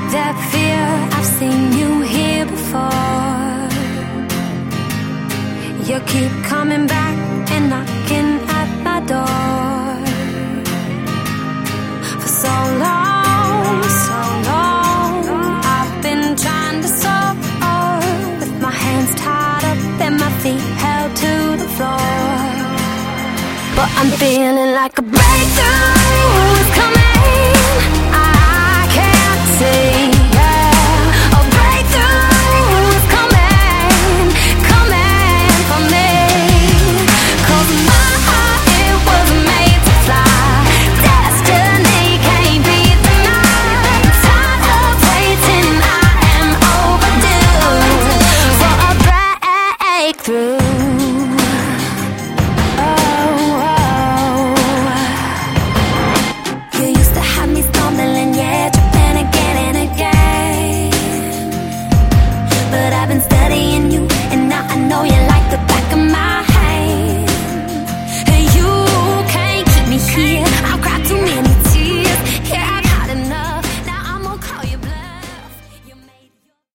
that fear, I've seen you here before. You keep coming back and knocking at my door. For so long, I've been trying to soar, with my hands tied up and my feet held to the floor. But I'm feeling like a breakthrough is coming. I can't see, yeah. A breakthrough is coming for me. 'Cause my heart, it was made to fly. Destiny can't be denied. Tired of waiting, I am overdue for a breakthrough. But I've been